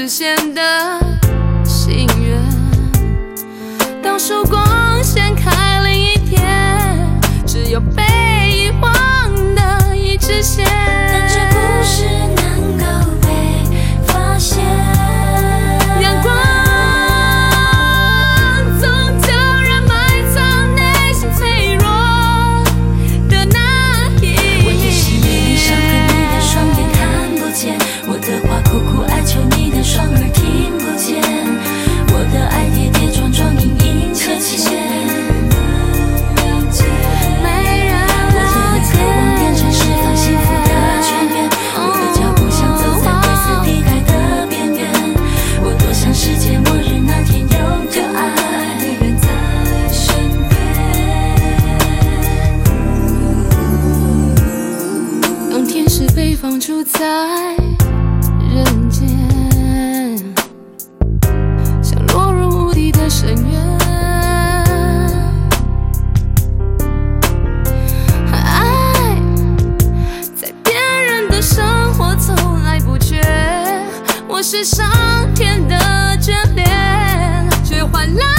实现的心愿。当曙光掀开另一天，只有被遗忘的一支线。 但这故事能够被发现， 阳光总叫人埋藏内心脆弱的那一面。 我的心里伤痕，你的双眼看不见，我的话苦苦哀求，你的双耳听不见，我的爱跌跌撞撞，隐隐切切。 放逐在人间，像落入无底的深渊。爱在别人的生活从来不缺，我是上天的眷恋，却换来